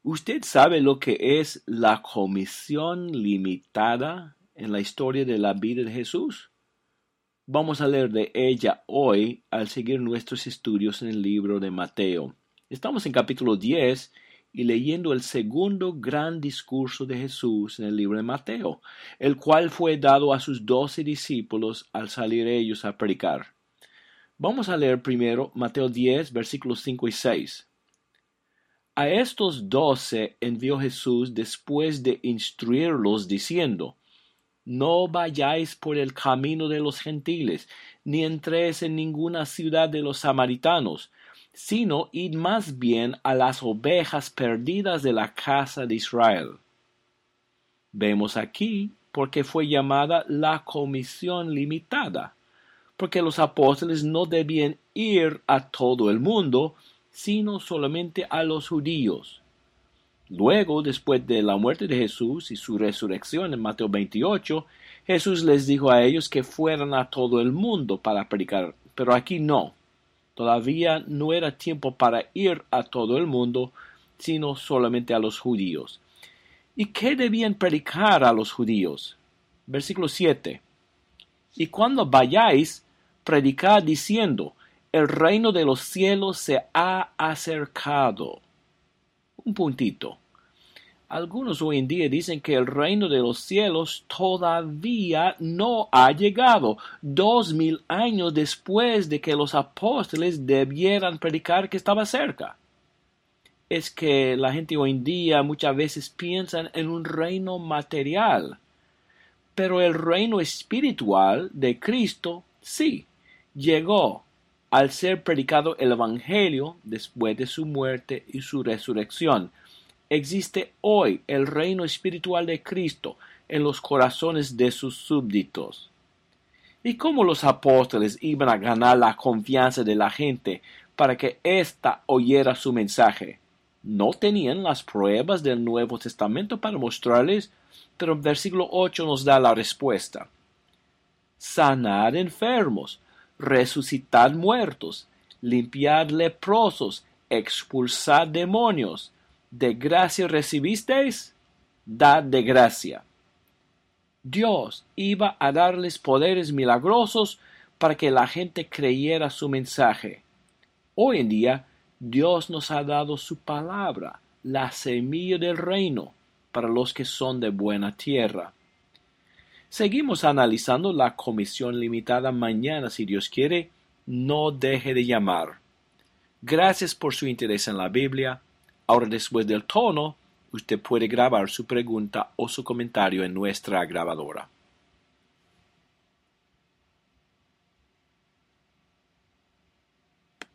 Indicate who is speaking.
Speaker 1: ¿Usted sabe lo que es la comisión limitada en la historia de la vida de Jesús? Vamos a leer de ella hoy al seguir nuestros estudios en el libro de Mateo. Estamos en capítulo 10 y leyendo el segundo gran discurso de Jesús en el libro de Mateo, el cual fue dado a sus 12 discípulos al salir ellos a predicar. Vamos a leer primero Mateo 10, versículos 5 y 6. A estos 12 envió Jesús después de instruirlos diciendo: No vayáis por el camino de los gentiles, ni entréis en ninguna ciudad de los samaritanos, sino id más bien a las ovejas perdidas de la casa de Israel. Vemos aquí porque fue llamada la comisión limitada, porque los apóstoles no debían ir a todo el mundo, sino solamente a los judíos. Luego, después de la muerte de Jesús y su resurrección en Mateo 28, Jesús les dijo a ellos que fueran a todo el mundo para predicar, pero aquí no. Todavía no era tiempo para ir a todo el mundo, sino solamente a los judíos. ¿Y qué debían predicar a los judíos? Versículo 7. Y cuando vayáis, predicad diciendo: el reino de los cielos se ha acercado. Un puntito. Algunos hoy en día dicen que el reino de los cielos todavía no ha llegado, 2000 años después de que los apóstoles debieran predicar que estaba cerca. Es que la gente hoy en día muchas veces piensa en un reino material, pero el reino espiritual de Cristo sí llegó al ser predicado el Evangelio después de su muerte y su resurrección. Existe hoy el reino espiritual de Cristo en los corazones de sus súbditos. ¿Y cómo los apóstoles iban a ganar la confianza de la gente para que ésta oyera su mensaje? No tenían las pruebas del Nuevo Testamento para mostrarles, pero el versículo 8 nos da la respuesta. Sanad enfermos, resucitad muertos, limpiad leprosos, expulsad demonios. ¿De gracia recibisteis? Dad de gracia. Dios iba a darles poderes milagrosos para que la gente creyera su mensaje. Hoy en día, Dios nos ha dado su palabra, la semilla del reino, para los que son de buena tierra. Seguimos analizando la comisión limitada mañana, si Dios quiere. No deje de llamar. Gracias por su interés en la Biblia. Ahora, después del tono, usted puede grabar su pregunta o su comentario en nuestra grabadora.